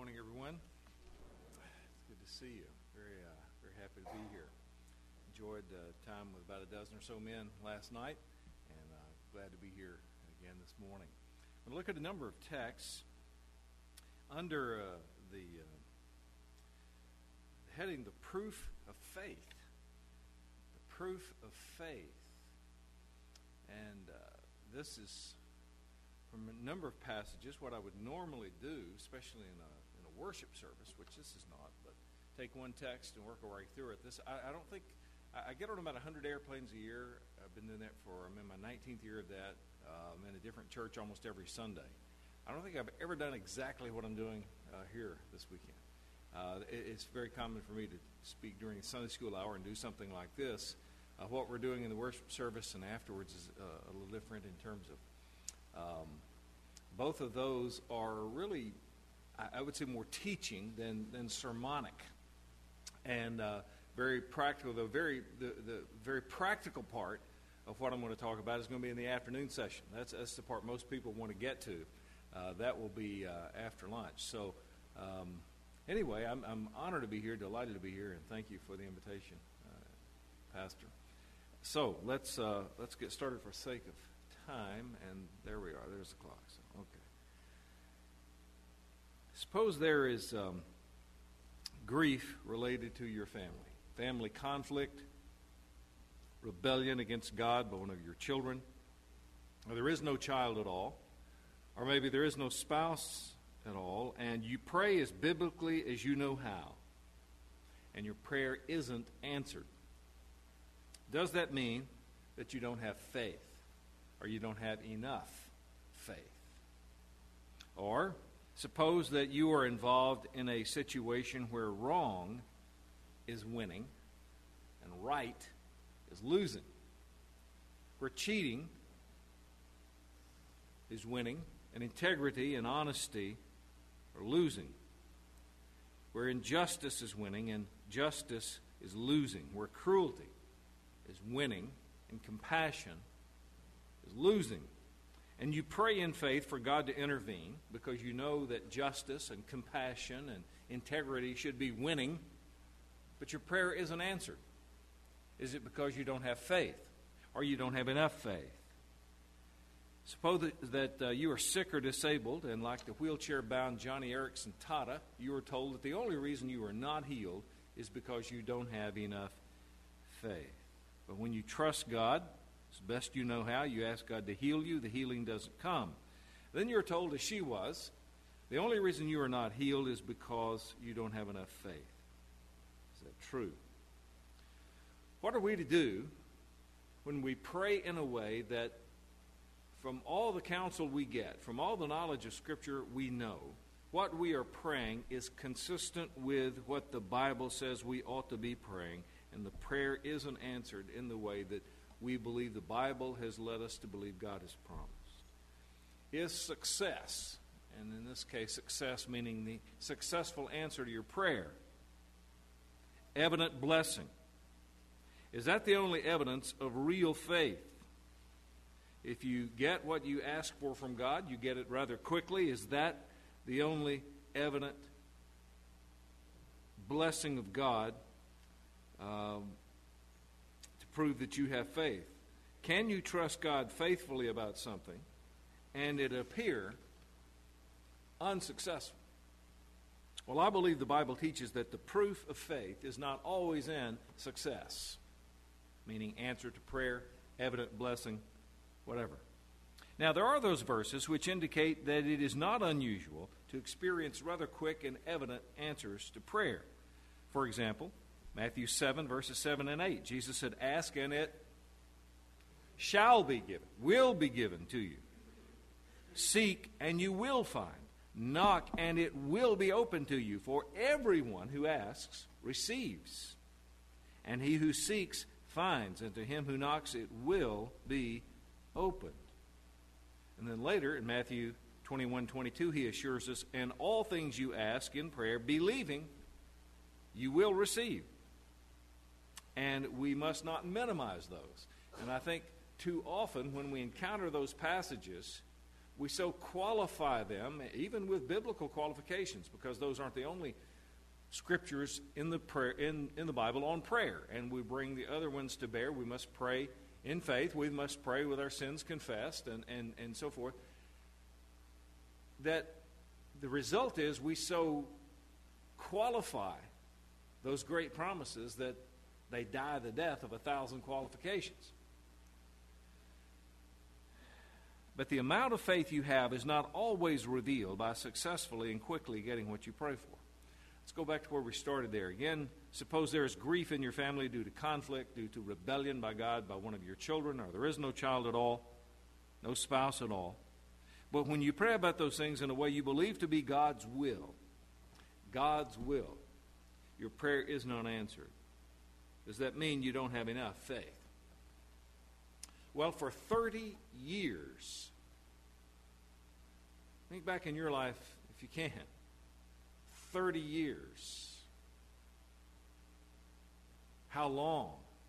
morning, everyone. It's good to see you. Very happy to be here. Enjoyed time with about a dozen or so men last night, and glad to be here again this morning. I'm going to look at a number of texts under the heading, The Proof of Faith. The Proof of Faith. And this is from a number of passages, what I would normally do, especially in a worship service, which this is not, but take one text and work our way through it. I don't think, I get on about 100 airplanes a year. I've been doing that I'm in my 19th year of that. I'm in a different church almost every Sunday. I don't think I've ever done exactly what I'm doing here this weekend. It's very common for me to speak during the Sunday school hour and do something like this. What we're doing in the worship service and afterwards is a little different in terms of both of those are really, I would say, more teaching than sermonic, and very practical. The very practical part of what I'm going to talk about is going to be in the afternoon session. That's the part most people want to get to. That will be after lunch. So anyway, I'm honored to be here, delighted to be here, and thank you for the invitation, Pastor. So let's get started for sake of time, and there we are. There's the clock. So, okay. Suppose there is grief related to your family conflict, rebellion against God by one of your children, or there is no child at all, or maybe there is no spouse at all, and you pray as biblically as you know how, and your prayer isn't answered. Does that mean that you don't have faith? Or you don't have enough faith? Or suppose that you are involved in a situation where wrong is winning and right is losing, where cheating is winning and integrity and honesty are losing, where injustice is winning and justice is losing, where cruelty is winning and compassion is losing. And you pray in faith for God to intervene because you know that justice and compassion and integrity should be winning, but your prayer isn't answered. Is it because you don't have faith or you don't have enough faith? Suppose that you are sick or disabled, and like the wheelchair-bound Johnny Erickson Tata, you are told that the only reason you are not healed is because you don't have enough faith. But when you trust God, as best you know how, you ask God to heal you, the healing doesn't come. Then you're told, as she was, the only reason you are not healed is because you don't have enough faith. Is that true? What are we to do when we pray in a way that from all the counsel we get, from all the knowledge of Scripture we know, what we are praying is consistent with what the Bible says we ought to be praying, and the prayer isn't answered in the way that we believe the Bible has led us to believe God has promised? Is success, and in this case success meaning the successful answer to your prayer, evident blessing, is that the only evidence of real faith? If you get what you ask for from God, you get it rather quickly. Is that the only evident blessing of God to prove that you have faith? Can you trust God faithfully about something and it appear unsuccessful? Well, I believe the Bible teaches that the proof of faith is not always in success, meaning answer to prayer, evident blessing, whatever. Now, there are those verses which indicate that it is not unusual to experience rather quick and evident answers to prayer. For example, Matthew 7, verses 7 and 8. Jesus said, "Ask and it shall be given, will be given to you. Seek and you will find. Knock and it will be opened to you. For everyone who asks receives. And he who seeks finds. And to him who knocks it will be opened." And then later in Matthew 21:22, he assures us, "And all things you ask in prayer, believing, you will receive." And we must not minimize those. And I think too often when we encounter those passages, we so qualify them, even with biblical qualifications, because those aren't the only scriptures in the prayer, in the Bible on prayer. And we bring the other ones to bear. We must pray in faith. We must pray with our sins confessed and so forth. That the result is we so qualify those great promises that they die the death of 1,000 qualifications. But the amount of faith you have is not always revealed by successfully and quickly getting what you pray for. Let's go back to where we started there. Again, suppose there is grief in your family due to conflict, due to rebellion by God by one of your children, or there is no child at all, no spouse at all. But when you pray about those things in a way you believe to be God's will, your prayer is not answered. Does that mean you don't have enough faith? Well, for 30 years, think back in your life if you can. 30 years. How long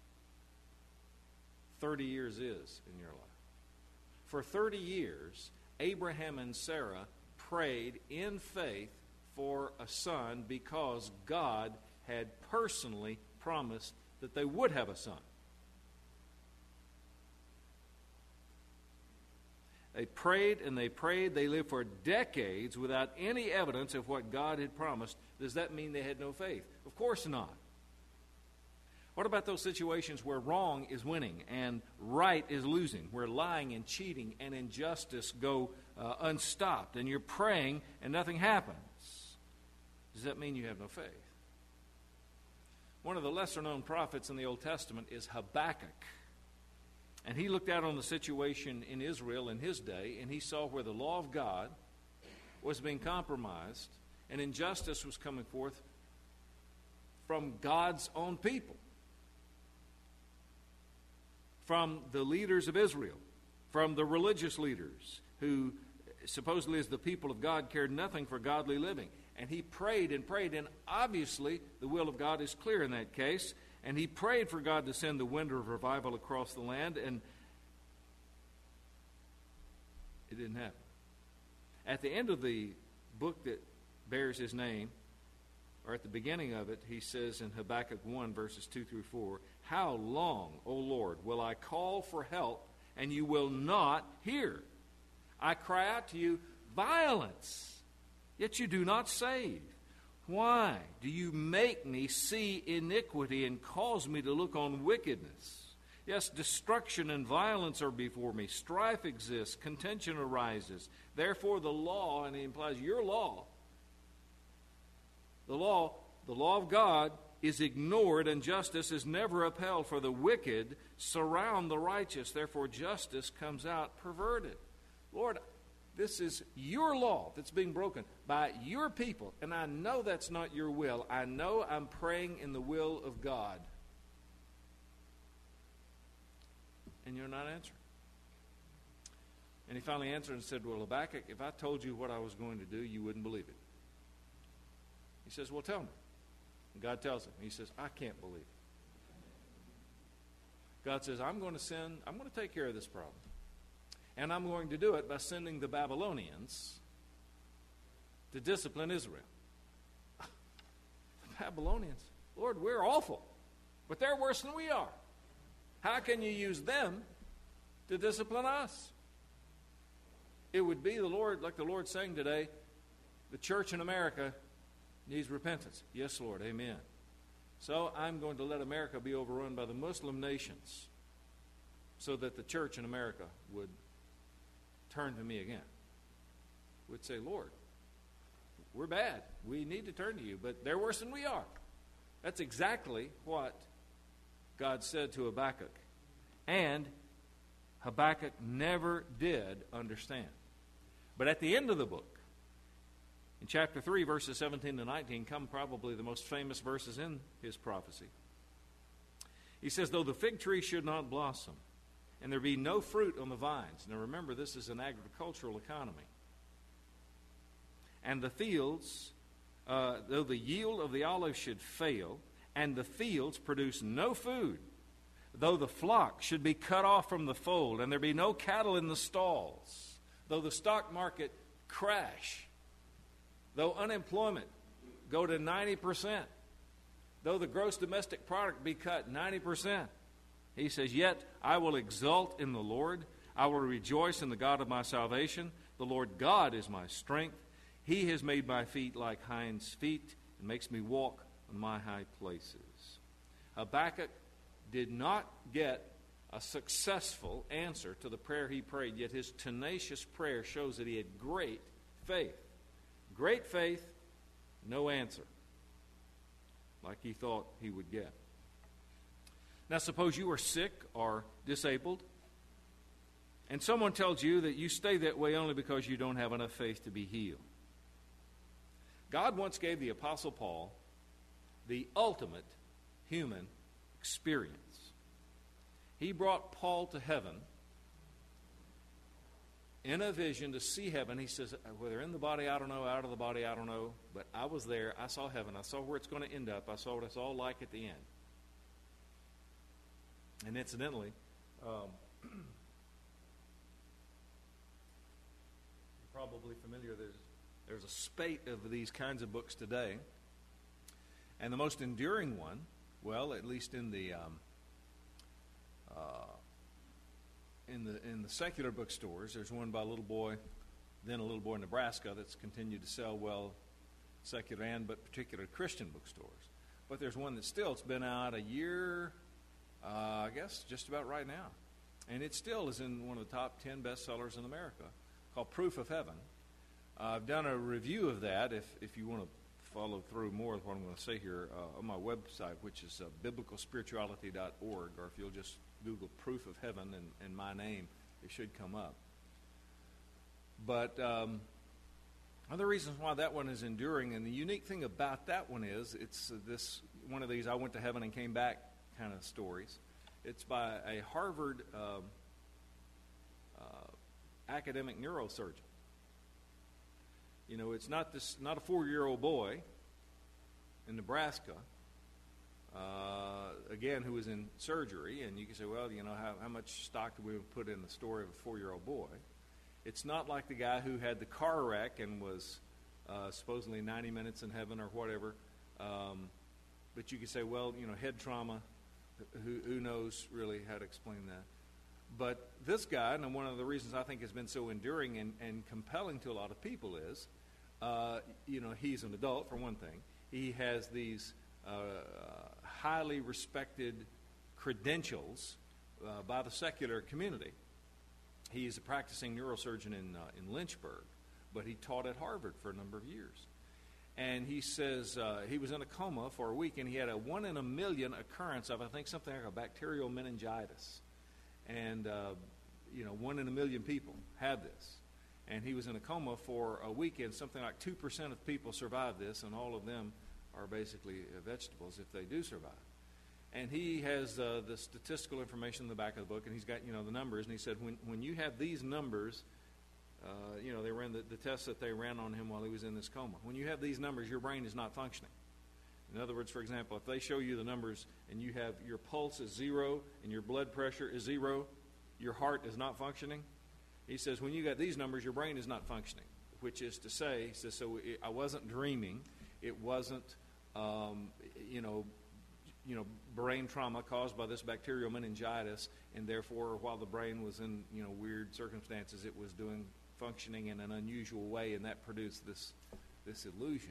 30 years is in your life? For 30 years, Abraham and Sarah prayed in faith for a son because God had personally promised that they would have a son. They prayed and they prayed. They lived for decades without any evidence of what God had promised. Does that mean they had no faith? Of course not. What about those situations where wrong is winning and right is losing, where lying and cheating and injustice go unstopped, and you're praying and nothing happens? Does that mean you have no faith? One of the lesser-known prophets in the Old Testament is Habakkuk. And he looked out on the situation in Israel in his day, and he saw where the law of God was being compromised, and injustice was coming forth from God's own people, from the leaders of Israel, from the religious leaders who supposedly as the people of God cared nothing for godly living. And he prayed and prayed, and obviously the will of God is clear in that case. And he prayed for God to send the wind of revival across the land, and it didn't happen. At the end of the book that bears his name, or at the beginning of it, he says in Habakkuk 1, verses 2 through 4, "How long, O Lord, will I call for help, and you will not hear? I cry out to you, violence, yet you do not save. Why do you make me see iniquity and cause me to look on wickedness? Yes, destruction and violence are before me. Strife exists, contention arises. Therefore the law," and he implies your law, the law of God is ignored, and justice is never upheld, for the wicked surround the righteous. Therefore justice comes out perverted. Lord, this is your law that's being broken by your people, and I know that's not your will. I know I'm praying in the will of God. And you're not answering. And he finally answered and said, "Well, Habakkuk, if I told you what I was going to do, you wouldn't believe it." He says, "Well, tell me." And God tells him. He says, "I can't believe it." God says, I'm going to take care of this problem. And I'm going to do it by sending the Babylonians to discipline Israel. The Babylonians, Lord, we're awful, but they're worse than we are. How can you use them to discipline us? It would be the Lord, like the Lord's saying today, the church in America needs repentance. Yes, Lord, amen. So I'm going to let America be overrun by the Muslim nations so that the church in America would turn to me again. Would say, Lord, we're bad. We need to turn to you, but they're worse than we are. That's exactly what God said to Habakkuk. And Habakkuk never did understand. But at the end of the book, in chapter 3, verses 17 to 19, come probably the most famous verses in his prophecy. He says, "Though the fig tree should not blossom, and there be no fruit on the vines." Now remember, this is an agricultural economy. "And the fields, though the yield of the olive should fail, and the fields produce no food, though the flock should be cut off from the fold, and there be no cattle in the stalls, though the stock market crash, though unemployment go to 90%, though the gross domestic product be cut 90%, he says, yet I will exult in the Lord. I will rejoice in the God of my salvation. The Lord God is my strength. He has made my feet like hinds' feet and makes me walk on my high places. Habakkuk did not get a successful answer to the prayer he prayed, yet his tenacious prayer shows that he had great faith. Great faith, no answer, like he thought he would get. Now, suppose you are sick or disabled, and someone tells you that you stay that way only because you don't have enough faith to be healed. God once gave the Apostle Paul the ultimate human experience. He brought Paul to heaven in a vision to see heaven. He says, whether in the body, I don't know, out of the body, I don't know, but I was there. I saw heaven. I saw where it's going to end up. I saw what it's all like at the end. And incidentally, you're probably familiar, there's a spate of these kinds of books today. And the most enduring one, well, at least in the secular bookstores, there's one by a little boy in Nebraska that's continued to sell well, secular and but particular Christian bookstores. But there's one that's still, it's been out a year, I guess just about right now. And it still is in one of the top 10 bestsellers in America, called Proof of Heaven. I've done a review of that, if you want to follow through more of what I'm going to say here, on my website, which is biblicalspirituality.org, or if you'll just Google Proof of Heaven and my name, it should come up. But other reasons why that one is enduring, and the unique thing about that one is it's this one of these I went to heaven and came back kind of stories. It's by a Harvard academic neurosurgeon. You know, it's not a 4-year-old boy in Nebraska, again, who was in surgery, and you can say, well, you know, how much stock do we put in the story of a 4-year-old boy? It's not like the guy who had the car wreck and was supposedly 90 minutes in heaven or whatever. But you could say, well, you know, head trauma, who knows really how to explain that? But this guy, and one of the reasons I think has been so enduring and compelling to a lot of people is, you know, he's an adult, for one thing. He has these highly respected credentials by the secular community. He's a practicing neurosurgeon in Lynchburg, but he taught at Harvard for a number of years. And he says he was in a coma for a week, and he had a 1 in a million occurrence of, I think, something like a bacterial meningitis. And, you know, 1 in a million people had this. And he was in a coma for a week, and something like 2% of people survive this, and all of them are basically vegetables if they do survive. And he has the statistical information in the back of the book, and he's got, you know, the numbers. And he said, when you have these numbers, you know, they ran the tests that they ran on him while he was in this coma. When you have these numbers, your brain is not functioning. In other words, for example, if they show you the numbers and you have your pulse is 0 and your blood pressure is 0, your heart is not functioning. He says, when you got these numbers, your brain is not functioning, which is to say, he says, so I wasn't dreaming. It wasn't, you know, brain trauma caused by this bacterial meningitis, and therefore, while the brain was in, you know, weird circumstances, it was functioning in an unusual way, and that produced this illusion.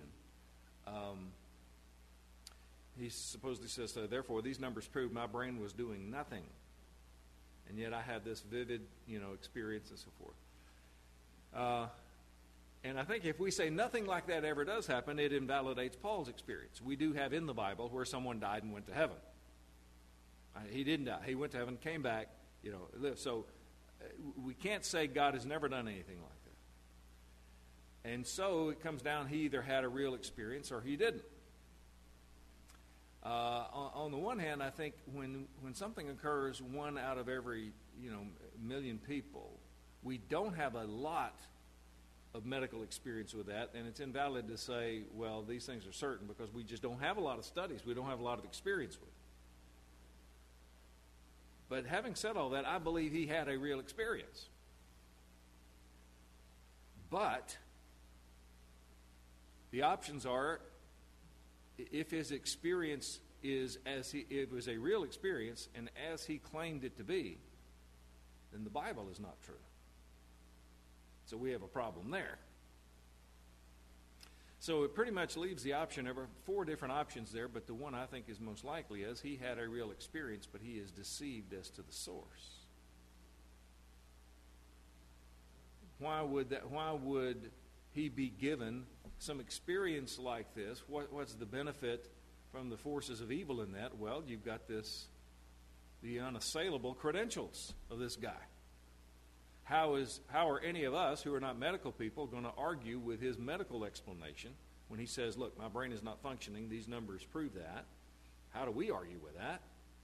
He supposedly says, so therefore, these numbers prove my brain was doing nothing, and yet I had this vivid, you know, experience and so forth. And I think if we say nothing like that ever does happen, it invalidates Paul's experience. We do have in the Bible where someone died and went to heaven. He didn't die. He went to heaven, came back, you know, lived. So we can't say God has never done anything like that. And so it comes down, he either had a real experience or he didn't. On the one hand, I think when something occurs 1 out of every, you know, million people, we don't have a lot of medical experience with that, and it's invalid to say, well, these things are certain, because we just don't have a lot of studies. We don't have a lot of experience with it. But having said all that, I believe he had a real experience. But the options are, if his experience is it was a real experience and as he claimed it to be, then the Bible is not true. So we have a problem there. So it pretty much leaves the option, there are 4 different options there, but the one I think is most likely is he had a real experience, but he is deceived as to the source. Why would he be given some experience like this? What's the benefit from the forces of evil in that? Well, you've got the unassailable credentials of this guy. How are any of us who are not medical people going to argue with his medical explanation when he says, look, my brain is not functioning, these numbers prove that? How do we argue with that?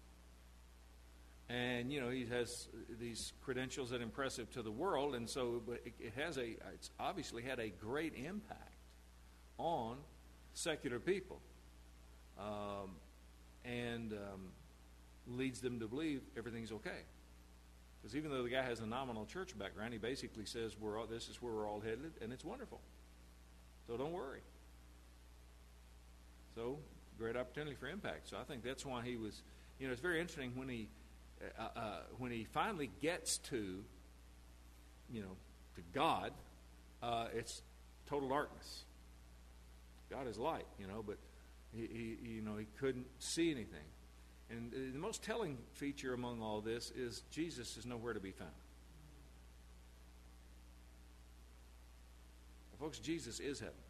And, he has these credentials that are impressive to the world, and so but it's obviously had a great impact on secular people, and leads them to believe everything's okay. Because even though the guy has a nominal church background, he basically says, this is where we're all headed, and it's wonderful. So don't worry. So, great opportunity for impact. So I think that's why he was, it's very interesting when he finally gets to God, it's total darkness. God is light, but he couldn't see anything. And the most telling feature among all this is Jesus is nowhere to be found. Well, folks, Jesus is heaven.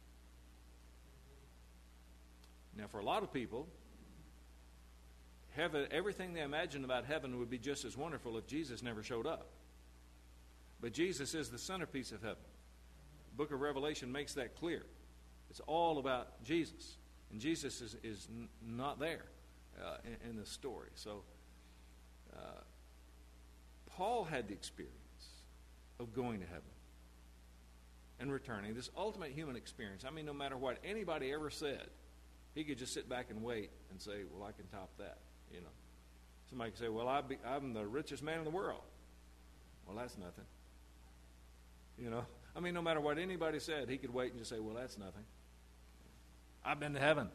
Now, for a lot of people, heaven, everything they imagine about heaven would be just as wonderful if Jesus never showed up. But Jesus is the centerpiece of heaven. The book of Revelation makes that clear. It's all about Jesus. And Jesus is not there in the story. So Paul had the experience of going to heaven and returning, this ultimate human experience. I mean, no matter what anybody ever said, he could just sit back and wait and say, well, I can top that. Somebody could say, well, I'm the richest man in the world. Well, that's nothing. I mean, no matter what anybody said, he could wait and just say, well, that's nothing. I've been to heaven.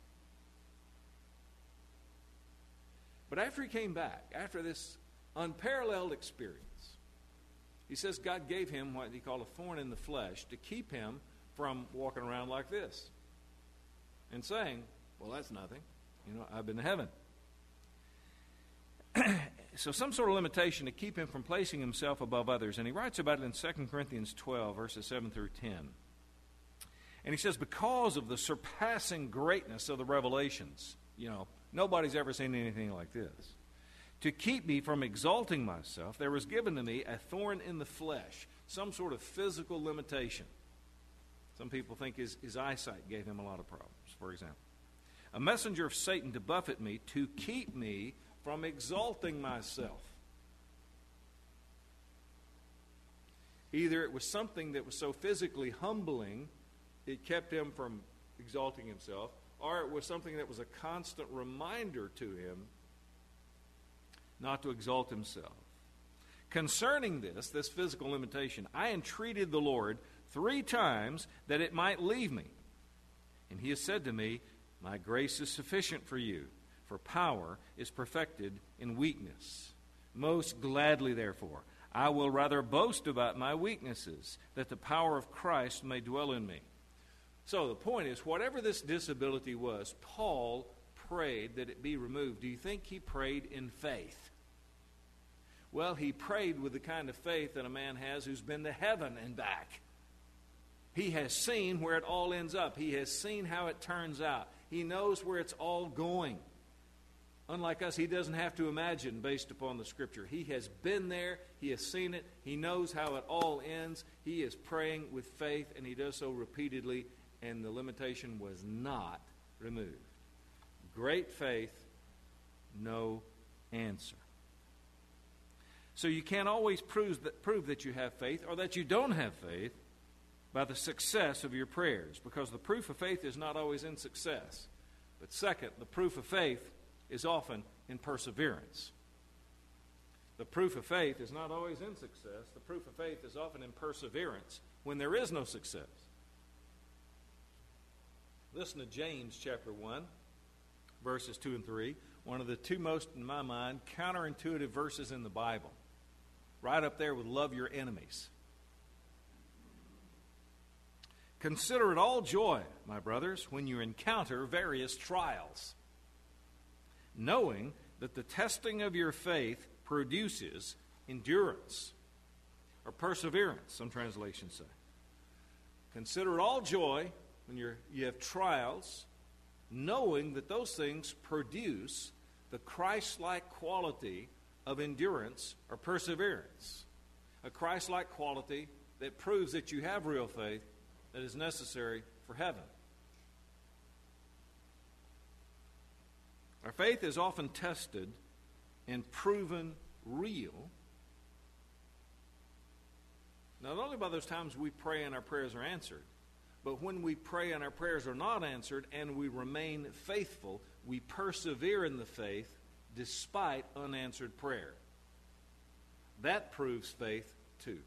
But after he came back, after this unparalleled experience, he says God gave him what he called a thorn in the flesh to keep him from walking around like this and saying, well, that's nothing. I've been to heaven. So some sort of limitation to keep him from placing himself above others. And he writes about it in 2 Corinthians 12, verses 7 through 10. And he says, because of the surpassing greatness of the revelations, nobody's ever seen anything like this. To keep me from exalting myself, there was given to me a thorn in the flesh, some sort of physical limitation. Some people think his eyesight gave him a lot of problems, for example. A messenger of Satan to buffet me, to keep me from exalting myself. Either it was something that was so physically humbling, it kept him from exalting himself, or it was something that was a constant reminder to him not to exalt himself. Concerning this physical limitation, I entreated the Lord 3 times that it might leave me. And he has said to me, my grace is sufficient for you, for power is perfected in weakness. Most gladly, therefore, I will rather boast about my weaknesses, that the power of Christ may dwell in me. So the point is, whatever this disability was, Paul prayed that it be removed. Do you think he prayed in faith? Well, he prayed with the kind of faith that a man has who's been to heaven and back. He has seen where it all ends up. He has seen how it turns out. He knows where it's all going. Unlike us, he doesn't have to imagine based upon the Scripture. He has been there. He has seen it. He knows how it all ends. He is praying with faith, and he does so repeatedly, and the limitation was not removed. Great faith, no answer. So you can't always prove that you have faith or that you don't have faith by the success of your prayers, because the proof of faith is not always in success. But second, the proof of faith is often in perseverance. The proof of faith is not always in success. The proof of faith is often in perseverance when there is no success. Listen to James chapter 1, verses 2 and 3. One of the two most, in my mind, counterintuitive verses in the Bible. Right up there with love your enemies. Consider it all joy, my brothers, when you encounter various trials, knowing that the testing of your faith produces endurance, or perseverance, some translations say. Consider it all joy when you have trials, knowing that those things produce the Christ-like quality of endurance or perseverance. A Christ-like quality that proves that you have real faith that is necessary for heaven. Our faith is often tested and proven real, not only by those times we pray and our prayers are answered, but when we pray and our prayers are not answered and we remain faithful, we persevere in the faith despite unanswered prayer. That proves faith too.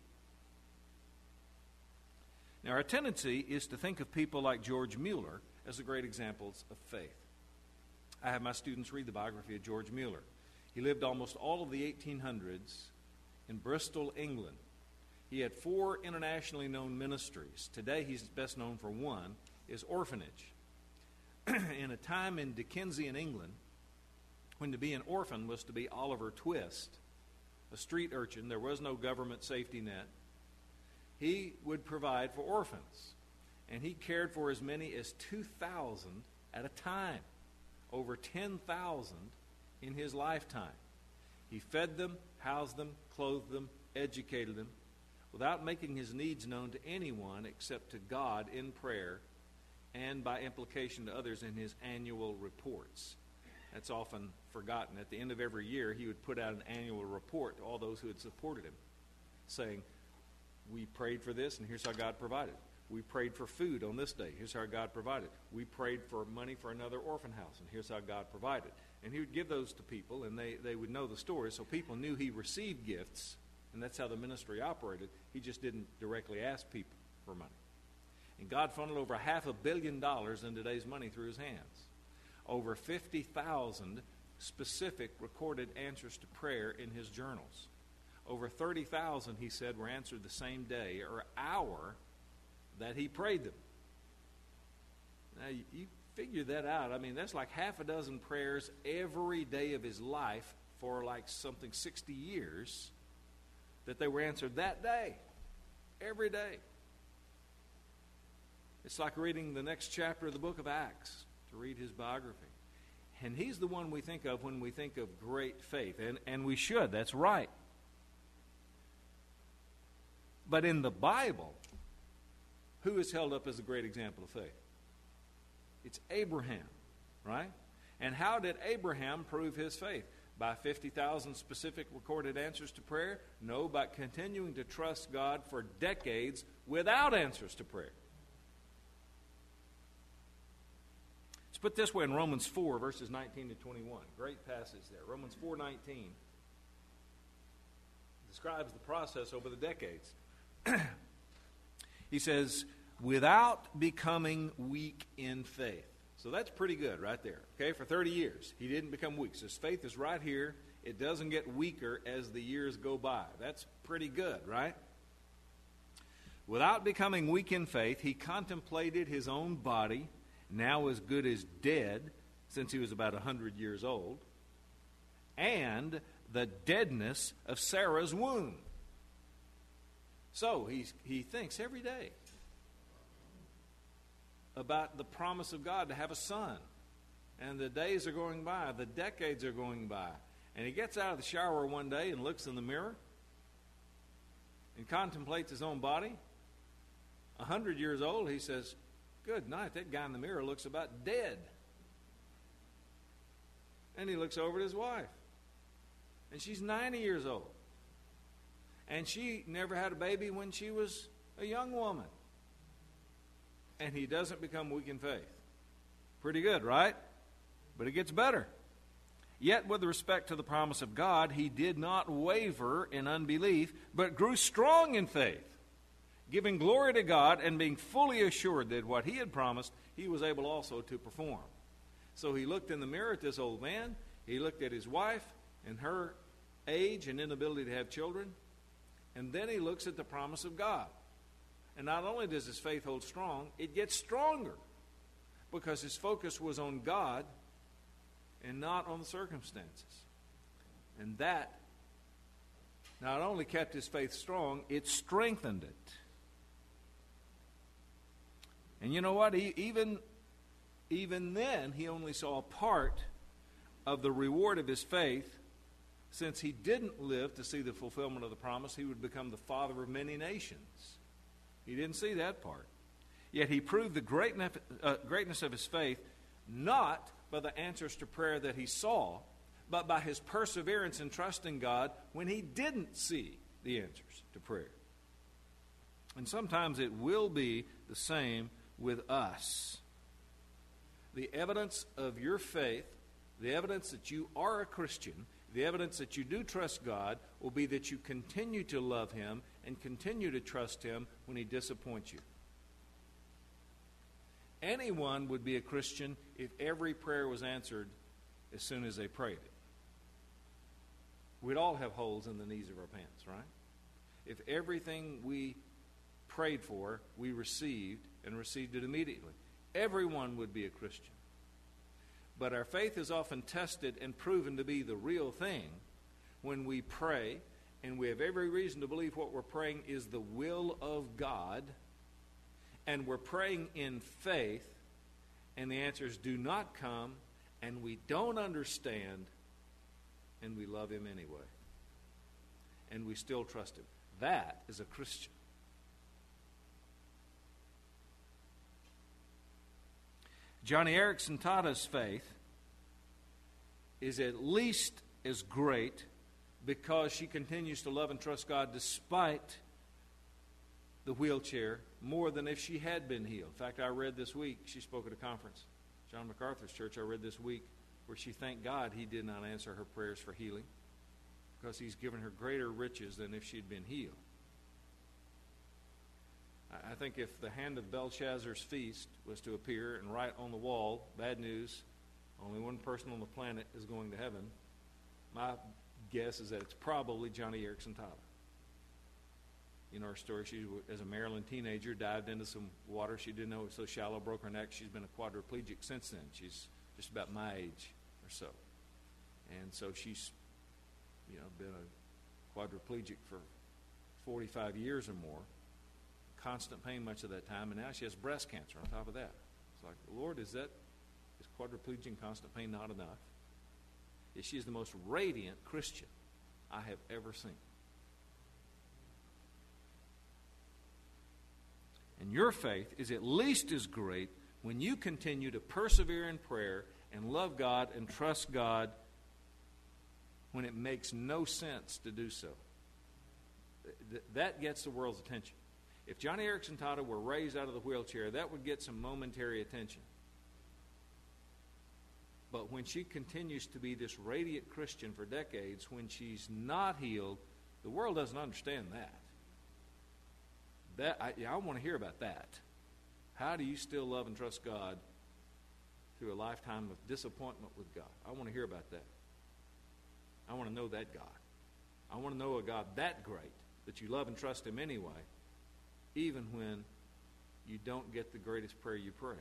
Now, our tendency is to think of people like George Mueller as the great examples of faith. I have my students read the biography of George Mueller. He lived almost all of the 1800s in Bristol, England. He had 4 internationally known ministries. Today, he's best known for one, is orphanage. In a time in Dickensian England, when to be an orphan was to be Oliver Twist, a street urchin, there was no government safety net. He would provide for orphans, and he cared for as many as 2,000 at a time, over 10,000 in his lifetime. He fed them, housed them, clothed them, educated them, without making his needs known to anyone except to God in prayer and by implication to others in his annual reports. That's often forgotten. At the end of every year, he would put out an annual report to all those who had supported him, saying, we prayed for this, and here's how God provided. We prayed for food on this day. Here's how God provided. We prayed for money for another orphan house, and here's how God provided. And he would give those to people, and they would know the story, so people knew he received gifts, and that's how the ministry operated. He just didn't directly ask people for money. And God funneled over $500 million in today's money through his hands. Over 50,000 specific recorded answers to prayer in his journals. Over 30,000, he said, were answered the same day or hour that he prayed them. Now, you figure that out. I mean, that's like 6 prayers every day of his life for like something 60 years that they were answered that day, every day. It's like reading the next chapter of the book of Acts to read his biography. And he's the one we think of when we think of great faith, and we should, that's right. But in the Bible, who is held up as a great example of faith? It's Abraham, right? And how did Abraham prove his faith? By 50,000 specific recorded answers to prayer? No, by continuing to trust God for decades without answers to prayer. Let's put it this way in Romans 4, verses 19 to 21. Great passage there. Romans 4:19 describes the process over the decades. He says, without becoming weak in faith. So that's pretty good right there. Okay, for 30 years, he didn't become weak. So his faith is right here. It doesn't get weaker as the years go by. That's pretty good, right? Without becoming weak in faith, he contemplated his own body, now as good as dead, since he was about 100 years old, and the deadness of Sarah's womb. So he thinks every day about the promise of God to have a son. And the days are going by, the decades are going by. And he gets out of the shower one day and looks in the mirror and contemplates his own body. 100 years old, he says, good night, that guy in the mirror looks about dead. And he looks over at his wife. And she's 90 years old. And she never had a baby when she was a young woman. And he doesn't become weak in faith. Pretty good, right? But it gets better. Yet with respect to the promise of God, he did not waver in unbelief, but grew strong in faith, giving glory to God and being fully assured that what he had promised, he was able also to perform. So he looked in the mirror at this old man. He looked at his wife and her age and inability to have children. And then he looks at the promise of God. And not only does his faith hold strong, it gets stronger because his focus was on God and not on the circumstances. And that not only kept his faith strong, it strengthened it. And you know what? Even then, he only saw a part of the reward of his faith. Since he didn't live to see the fulfillment of the promise, he would become the father of many nations. He didn't see that part. Yet he proved the greatness of his faith not by the answers to prayer that he saw, but by his perseverance in trusting God when he didn't see the answers to prayer. And sometimes it will be the same with us. The evidence of your faith, the evidence that you are a Christian, the evidence that you do trust God will be that you continue to love him and continue to trust him when he disappoints you. Anyone would be a Christian if every prayer was answered as soon as they prayed it. We'd all have holes in the knees of our pants, right? If everything we prayed for, we received, and received it immediately, everyone would be a Christian. But our faith is often tested and proven to be the real thing when we pray, and we have every reason to believe what we're praying is the will of God, and we're praying in faith, and the answers do not come, and we don't understand, and we love him anyway. And we still trust him. That is a Christian. Joni Eareckson Tada's faith is at least as great because she continues to love and trust God despite the wheelchair more than if she had been healed. In fact, I read this week, she spoke at a conference, John MacArthur's church, I read this week, where she thanked God he did not answer her prayers for healing because he's given her greater riches than if she'd been healed. I think if the hand of Belshazzar's feast was to appear and write on the wall, bad news, only one person on the planet is going to heaven, my guess is that it's probably Joni Eareckson Tada. You know her story. She, as a Maryland teenager, dived into some water she didn't know it was so shallow, broke her neck. She's been a quadriplegic since then. She's just about my age or so. And so she's, been a quadriplegic for 45 years or more. Constant pain much of that time, and now she has breast cancer on top of that. It's like, Lord, is quadriplegia and constant pain not enough? She is the most radiant Christian I have ever seen. And your faith is at least as great when you continue to persevere in prayer and love God and trust God when it makes no sense to do so. That gets the world's attention. If Joni Eareckson Tada were raised out of the wheelchair, that would get some momentary attention. But when she continues to be this radiant Christian for decades, when she's not healed, the world doesn't understand that. I want to hear about that. How do you still love and trust God through a lifetime of disappointment with God? I want to hear about that. I want to know that God. I want to know a God that great that you love and trust him anyway, even when you don't get the greatest prayer you pray.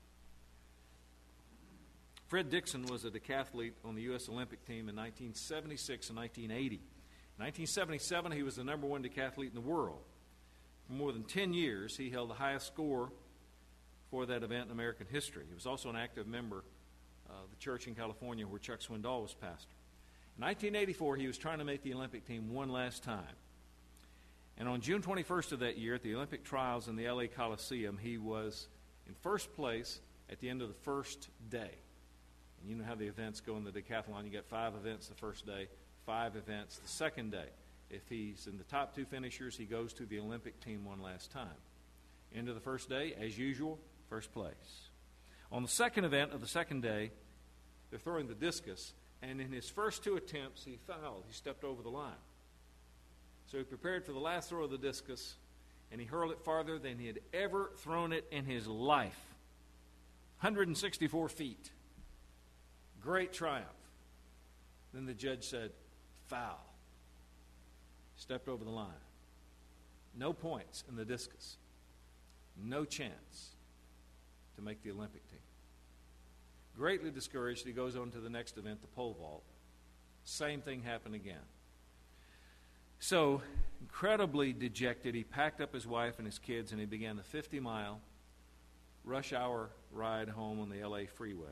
Fred Dixon was a decathlete on the U.S. Olympic team in 1976 and 1980. In 1977, he was the number one decathlete in the world. For more than 10 years, he held the highest score for that event in American history. He was also an active member of the church in California where Chuck Swindoll was pastor. In 1984, he was trying to make the Olympic team one last time. And on June 21st of that year, at the Olympic trials in the LA Coliseum, he was in first place at the end of the first day. And you know how the events go in the decathlon. You got 5 events the first day, 5 events the second day. If he's in the top 2 finishers, he goes to the Olympic team one last time. End of the first day, as usual, first place. On the second event of the second day, they're throwing the discus, and in his first 2 attempts, he fouled. He stepped over the line. So he prepared for the last throw of the discus, and he hurled it farther than he had ever thrown it in his life. 164 feet. Great triumph. Then the judge said, foul. Stepped over the line. No points in the discus. No chance to make the Olympic team. Greatly discouraged, he goes on to the next event, the pole vault. Same thing happened again. So, incredibly dejected, he packed up his wife and his kids, and he began the 50-mile rush hour ride home on the L.A. freeway.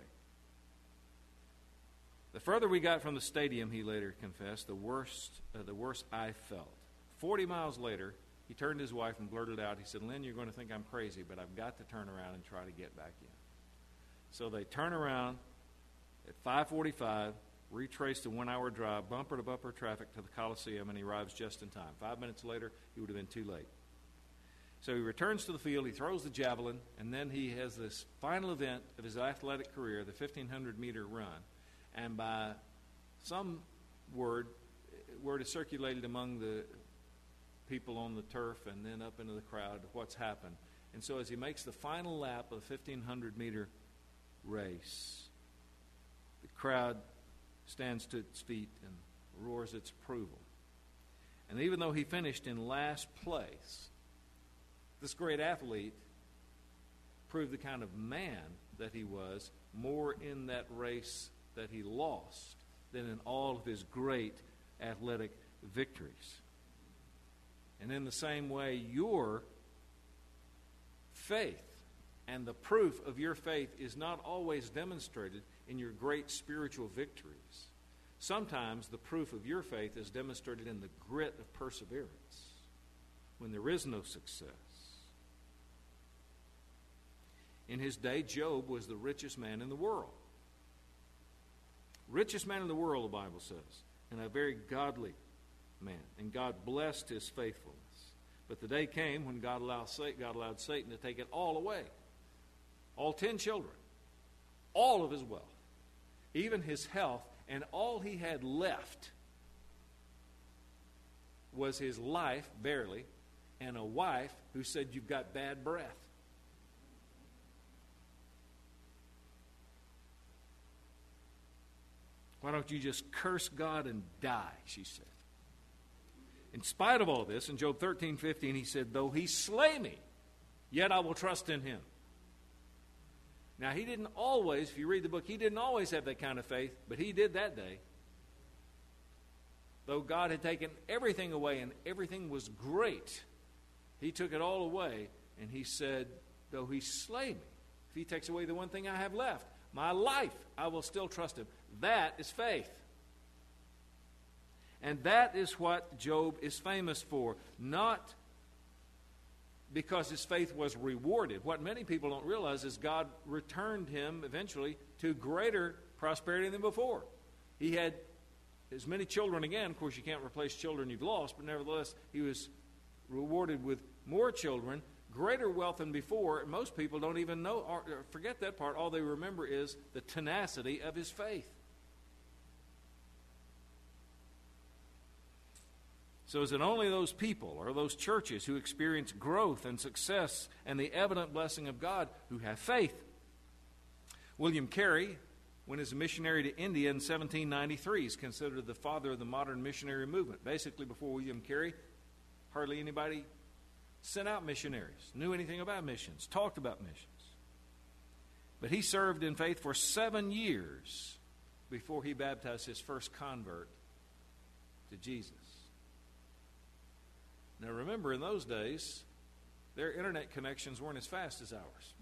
The further we got from the stadium, he later confessed, the worse I felt. 40 miles later, he turned to his wife and blurted out, he said, Lynn, you're going to think I'm crazy, but I've got to turn around and try to get back in. So they turn around at 5:45, retrace the 1-hour drive, bumper-to-bumper traffic to the Coliseum, and he arrives just in time. 5 minutes later, he would have been too late. So he returns to the field, he throws the javelin, and then he has this final event of his athletic career, the 1,500-meter run. And by some word is circulated among the people on the turf and then up into the crowd what's happened. And so as he makes the final lap of the 1,500-meter race, the crowd stands to its feet and roars its approval. And even though he finished in last place, this great athlete proved the kind of man that he was more in that race that he lost than in all of his great athletic victories. And in the same way, your faith and the proof of your faith is not always demonstrated in your great spiritual victories. Sometimes the proof of your faith is demonstrated in the grit of perseverance when there is no success. In his day, Job was the richest man in the world. Richest man in the world, the Bible says, and a very godly man. And God blessed his faithfulness. But the day came when God allowed Satan to take it all away. All 10 children. All of his wealth. Even his health. And all he had left was his life, barely, and a wife who said, you've got bad breath. Why don't you just curse God and die, she said. In spite of all this, in Job 13:15, he said, though he slay me, yet I will trust in him. Now, he didn't always, if you read the book, he didn't always have that kind of faith, but he did that day. Though God had taken everything away and everything was great, he took it all away, and he said, though he slay me, if he takes away the one thing I have left, my life, I will still trust him. That is faith. And that is what Job is famous for. Not because his faith was rewarded. What many people don't realize is God returned him eventually to greater prosperity than before. He had as many children again. Of course, you can't replace children you've lost, but nevertheless, he was rewarded with more children, greater wealth than before. And most people don't even know, or forget that part. All they remember is the tenacity of his faith. So is it only those people or those churches who experience growth and success and the evident blessing of God who have faith? William Carey, when he was a missionary to India in 1793, is considered the father of the modern missionary movement. Basically, before William Carey, hardly anybody sent out missionaries, knew anything about missions, talked about missions. But he served in faith for 7 years before he baptized his first convert to Jesus. Now remember, in those days, their internet connections weren't as fast as ours.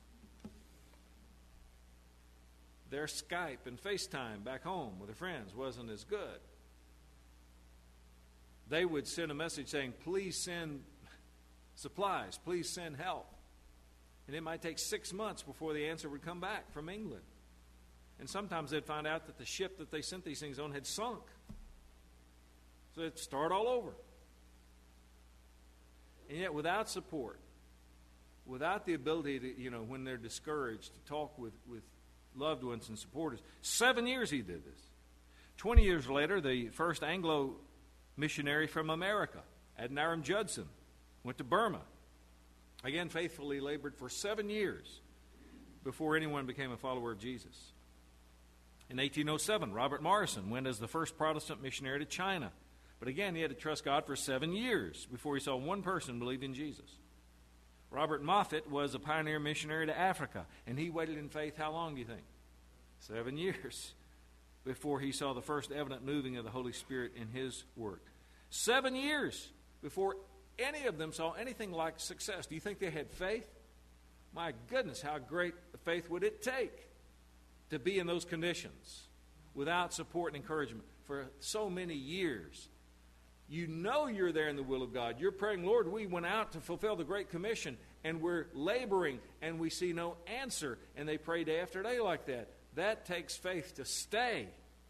Their Skype and FaceTime back home with their friends wasn't as good. They would send a message saying, please send supplies, please send help. And it might take 6 months before the answer would come back from England. And sometimes they'd find out that the ship that they sent these things on had sunk. So they'd start all over. And yet without support, without the ability to, when they're discouraged, to talk with loved ones and supporters. 7 years he did this. 20 years later, the first Anglo missionary from America, Adoniram Judson, went to Burma. Again, faithfully labored for 7 years before anyone became a follower of Jesus. In 1807, Robert Morrison went as the first Protestant missionary to China. But again, he had to trust God for 7 years before he saw one person believe in Jesus. Robert Moffat was a pioneer missionary to Africa, and he waited in faith how long, do you think? 7 years before he saw the first evident moving of the Holy Spirit in his work. 7 years before any of them saw anything like success. Do you think they had faith? My goodness, how great a faith would it take to be in those conditions without support and encouragement for so many years? You know you're there in the will of God. You're praying, Lord, we went out to fulfill the Great Commission, and we're laboring, and we see no answer. And they pray day after day like that. That takes faith to stay.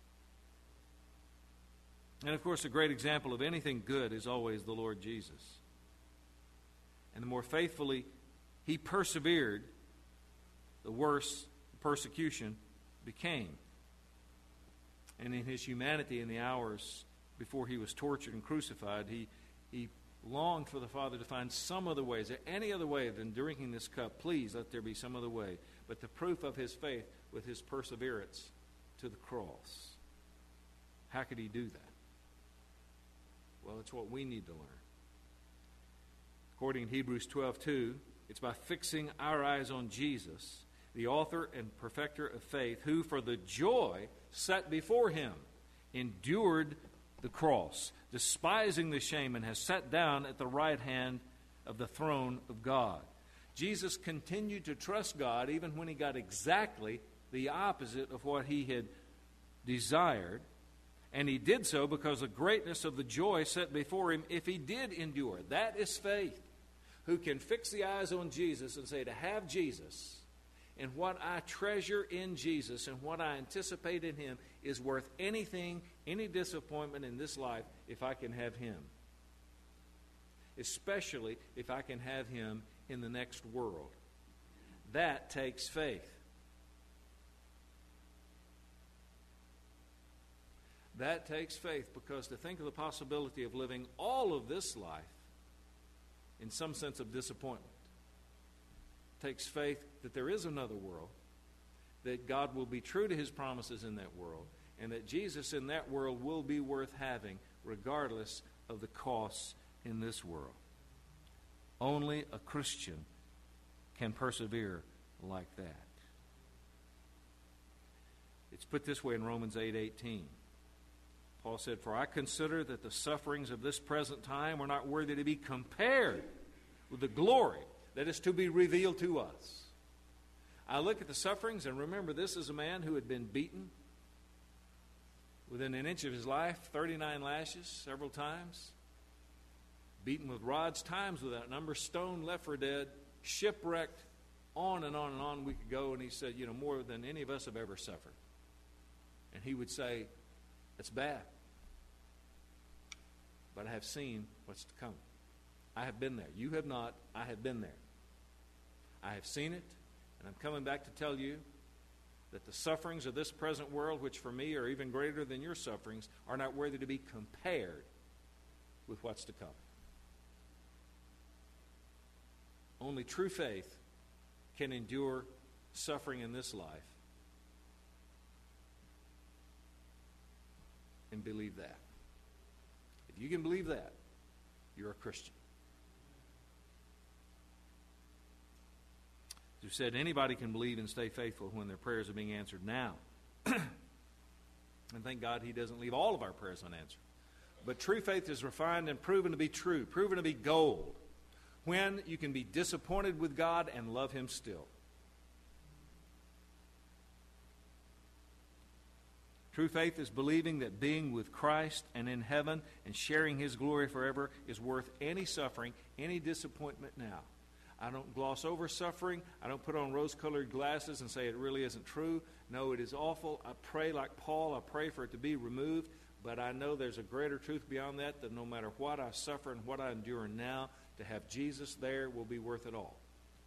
And, of course, a great example of anything good is always the Lord Jesus. And the more faithfully he persevered, the worse the persecution became. And in his humanity, in the hours before he was tortured and crucified, he longed for the Father to find some other way. Is there any other way than drinking this cup? Please let there be some other way. But the proof of his faith with his perseverance to the cross. How could he do that? Well, it's what we need to learn. According to Hebrews 12:2, it's by fixing our eyes on Jesus, the author and perfecter of faith, who for the joy set before him endured the cross, despising the shame, and has sat down at the right hand of the throne of God. Jesus continued to trust God even when he got exactly the opposite of what he had desired. And he did so because of the greatness of the joy set before him if he did endure. That is faith. Who can fix the eyes on Jesus and say, to have Jesus and what I treasure in Jesus and what I anticipate in him is worth anything, any disappointment in this life if I can have him. Especially if I can have him in the next world. That takes faith. That takes faith, because to think of the possibility of living all of this life in some sense of disappointment takes faith that there is another world, that God will be true to his promises in that world, and that Jesus in that world will be worth having regardless of the costs in this world. Only a Christian can persevere like that. It's put this way in Romans 8:18. Paul said, for I consider that the sufferings of this present time are not worthy to be compared with the glory that is to be revealed to us. I look at the sufferings, and remember, this is a man who had been beaten within an inch of his life, 39 lashes several times, beaten with rods, times without number, stoned, left for dead, shipwrecked, on and on and on we could go. And he said, more than any of us have ever suffered. And he would say, it's bad. But I have seen what's to come. I have been there. You have not. I have been there. I have seen it, and I'm coming back to tell you that the sufferings of this present world, which for me are even greater than your sufferings, are not worthy to be compared with what's to come. Only true faith can endure suffering in this life and believe that. If you can believe that, you're a Christian. As you said, anybody can believe and stay faithful when their prayers are being answered now. And thank God he doesn't leave all of our prayers unanswered. But true faith is refined and proven to be true, proven to be gold, when you can be disappointed with God and love him still. True faith is believing that being with Christ and in heaven and sharing his glory forever is worth any suffering, any disappointment now. I don't gloss over suffering. I don't put on rose-colored glasses and say it really isn't true. No, it is awful. I pray like Paul. I pray for it to be removed. But I know there's a greater truth beyond that no matter what I suffer and what I endure now, to have Jesus there will be worth it all.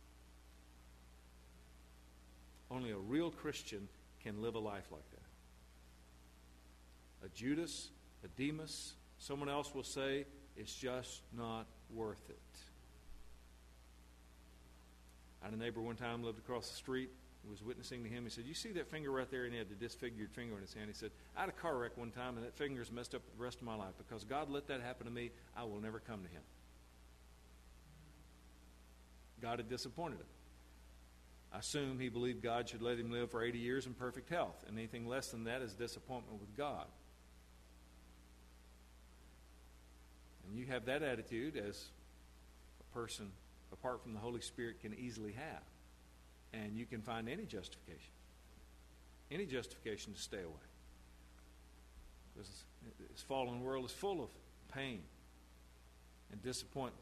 Only a real Christian can live a life like that. A Judas, a Demas, someone else will say, it's just not worth it. I had a neighbor one time lived across the street who was witnessing to him. He said, "You see that finger right there?" And he had the disfigured finger in his hand. He said, "I had a car wreck one time, and that finger's messed up the rest of my life. Because God let that happen to me, I will never come to him." God had disappointed him. I assume he believed God should let him live for 80 years in perfect health. And anything less than that is disappointment with God. And you have that attitude as a person, apart from the Holy Spirit, can easily have. And you can find any justification to stay away. Because this fallen world is full of pain and disappointment.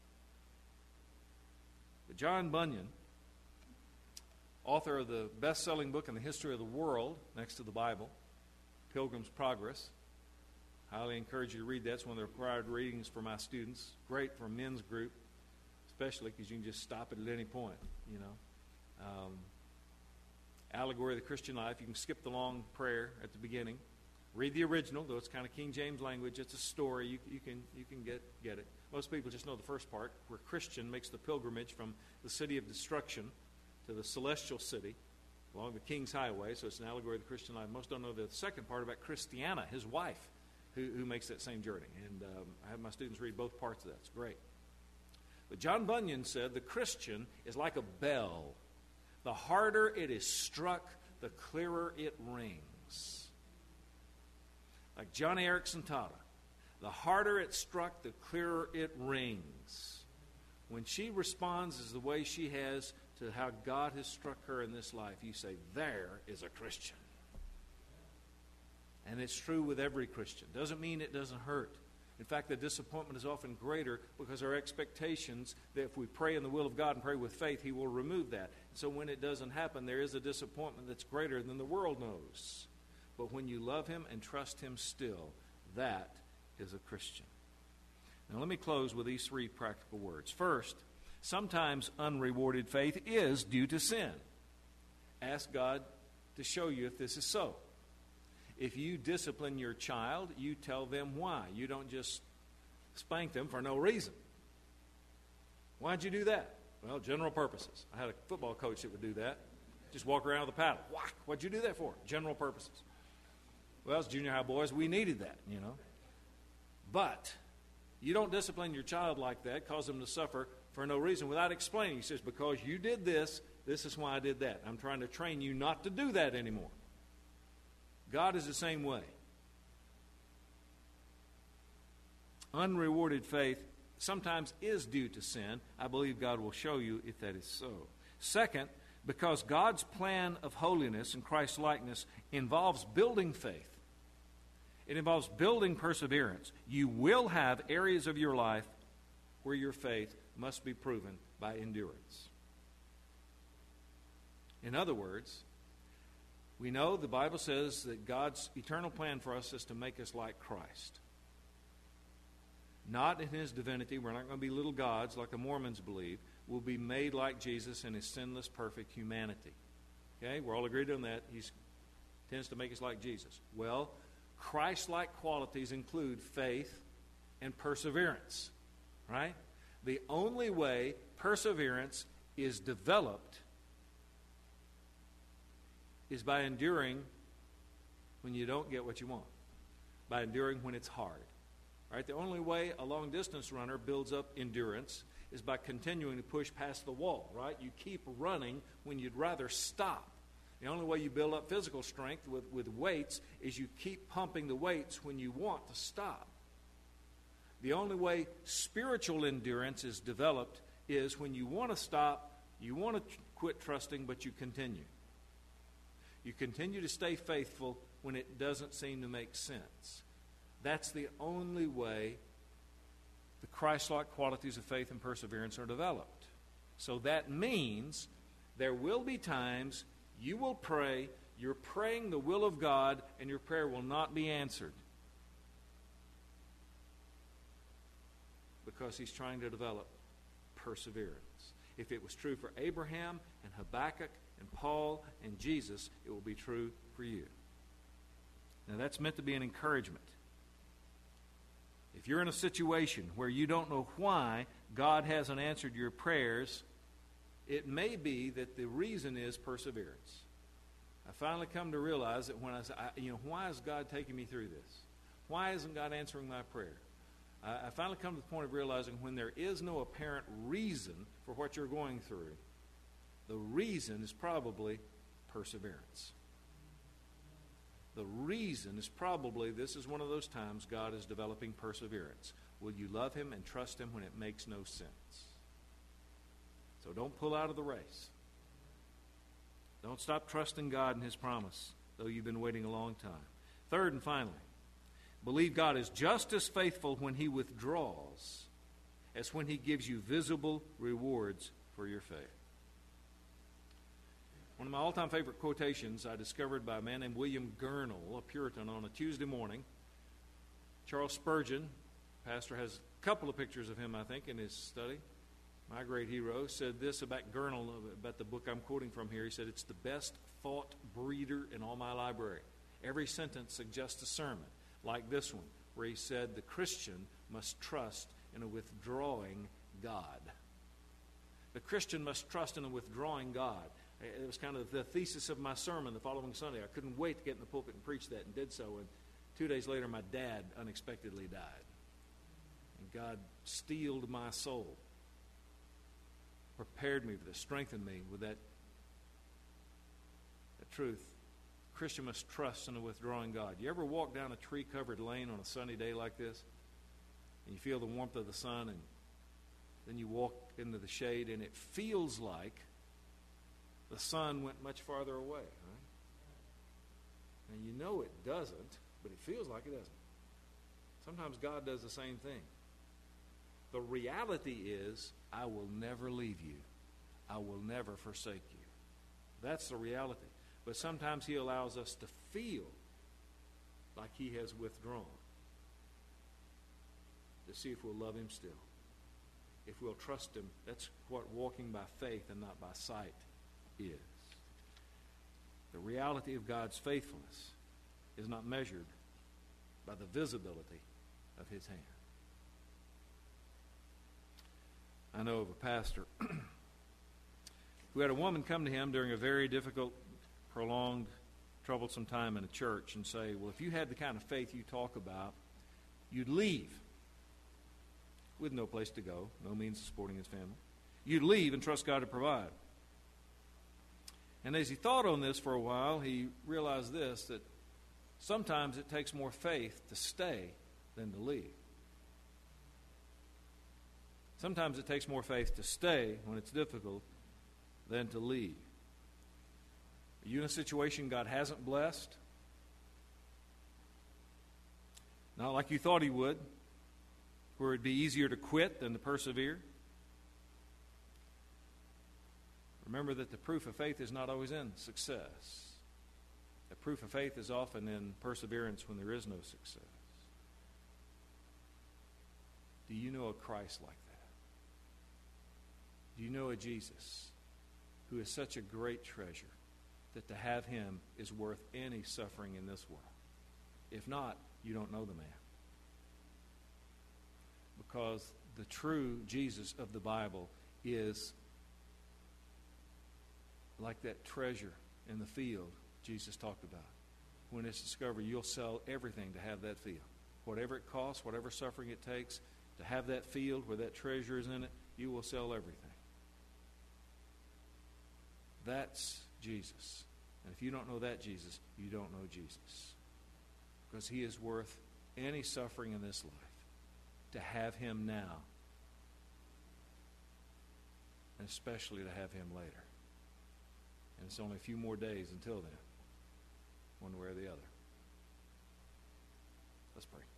But John Bunyan, author of the best-selling book in the history of the world, next to the Bible, Pilgrim's Progress, highly encourage you to read that. It's one of the required readings for my students. Great for a men's group, especially because you can just stop it at any point, you know. Allegory of the Christian Life. You can skip the long prayer at the beginning. Read the original, though it's kind of King James language. It's a story. You can get it. Most people just know the first part, where Christian makes the pilgrimage from the city of destruction to the celestial city along the King's Highway. So it's an allegory of the Christian life. Most don't know the second part about Christiana, his wife, who makes that same journey. And I have my students read both parts of that. It's great. But John Bunyan said the Christian is like a bell. The harder it is struck, the clearer it rings. Like Johnny Erickson taught her, the harder it struck, the clearer it rings. When she responds as the way she has to how God has struck her in this life, you say, there is a Christian. And it's true with every Christian. Doesn't mean it doesn't hurt. In fact, the disappointment is often greater because our expectations that if we pray in the will of God and pray with faith, He will remove that. So when it doesn't happen, there is a disappointment that's greater than the world knows. But when you love Him and trust Him still, that is a Christian. Now let me close with these three practical words. First, sometimes unrewarded faith is due to sin. Ask God to show you if this is so. If you discipline your child, you tell them why. You don't just spank them for no reason. Why'd you do that? Well, general purposes. I had a football coach that would do that. Just walk around with a paddle. Whack. What'd you do that for? General purposes. Well, as junior high boys, we needed that, you know. But you don't discipline your child like that, cause them to suffer for no reason without explaining. He says, because you did this, this is why I did that. I'm trying to train you not to do that anymore. God is the same way. Unrewarded faith sometimes is due to sin. I believe God will show you if that is so. Second, because God's plan of holiness and Christ-likeness involves building faith. It involves building perseverance. You will have areas of your life where your faith must be proven by endurance. In other words, we know the Bible says that God's eternal plan for us is to make us like Christ. Not in His divinity. We're not going to be little gods like the Mormons believe. We'll be made like Jesus in His sinless, perfect humanity. Okay? We're all agreed on that. He tends to make us like Jesus. Well, Christ-like qualities include faith and perseverance. Right? The only way perseverance is developed is by enduring when you don't get what you want, by enduring when it's hard. Right? The only way a long-distance runner builds up endurance is by continuing to push past the wall. Right? You keep running when you'd rather stop. The only way you build up physical strength with weights is you keep pumping the weights when you want to stop. The only way spiritual endurance is developed is when you want to stop, you want to quit trusting, but you continue. You continue to stay faithful when it doesn't seem to make sense. That's the only way the Christ-like qualities of faith and perseverance are developed. So that means there will be times you will pray, you're praying the will of God, and your prayer will not be answered. Because He's trying to develop perseverance. If it was true for Abraham and Habakkuk and Paul and Jesus, it will be true for you. Now that's meant to be an encouragement. If you're in a situation where you don't know why God hasn't answered your prayers, it may be that the reason is perseverance. I finally come to realize that when I say, why is God taking me through this? Why isn't God answering my prayer? I finally come to the point of realizing when there is no apparent reason for what you're going through, the reason is probably perseverance. The reason is probably this is one of those times God is developing perseverance. Will you love Him and trust Him when it makes no sense? So don't pull out of the race. Don't stop trusting God and His promise, though you've been waiting a long time. Third and finally, believe God is just as faithful when He withdraws as when He gives you visible rewards for your faith. One of my all-time favorite quotations I discovered by a man named William Gurnall, a Puritan, on a Tuesday morning. Charles Spurgeon, pastor, has a couple of pictures of him, I think, in his study. My great hero said this about Gurnall, about the book I'm quoting from here. He said, "It's the best thought breeder in all my library. Every sentence suggests a sermon, like this one, where he said, the Christian must trust in a withdrawing God." The Christian must trust in a withdrawing God. It was kind of the thesis of my sermon the following Sunday. I couldn't wait to get in the pulpit and preach that, and did so. And 2 days later, my dad unexpectedly died. And God steeled my soul, prepared me for this, strengthened me with that truth. The Christian must trust in a withdrawing God. You ever walk down a tree-covered lane on a sunny day like this, and you feel the warmth of the sun, and then you walk into the shade, and it feels like the sun went much farther away, right? And you know it doesn't, but it feels like it doesn't. Sometimes God does the same thing. The reality is, I will never leave you. I will never forsake you. That's the reality. But sometimes He allows us to feel like He has withdrawn, to see if we'll love Him still. If we'll trust Him. That's what walking by faith and not by sight is. The reality of God's faithfulness is not measured by the visibility of His hand. I know of a pastor who had a woman come to him during a very difficult, prolonged, troublesome time in a church and say, well, if you had the kind of faith you talk about, you'd leave with no place to go, no means of supporting his family. You'd leave and trust God to provide. And as he thought on this for a while, he realized this, that sometimes it takes more faith to stay than to leave. Sometimes it takes more faith to stay when it's difficult than to leave. Are you in a situation God hasn't blessed? Not like you thought He would, where it'd be easier to quit than to persevere? Remember that the proof of faith is not always in success. The proof of faith is often in perseverance when there is no success. Do you know a Christ like that? Do you know a Jesus who is such a great treasure that to have Him is worth any suffering in this world? If not, you don't know the man. Because the true Jesus of the Bible is like that treasure in the field Jesus talked about. When it's discovered, you'll sell everything to have that field. Whatever it costs, whatever suffering it takes, to have that field where that treasure is in it, you will sell everything. That's Jesus. And if you don't know that Jesus, you don't know Jesus. Because He is worth any suffering in this life. To have Him now, and especially to have Him later. And it's only a few more days until then, one way or the other. Let's pray.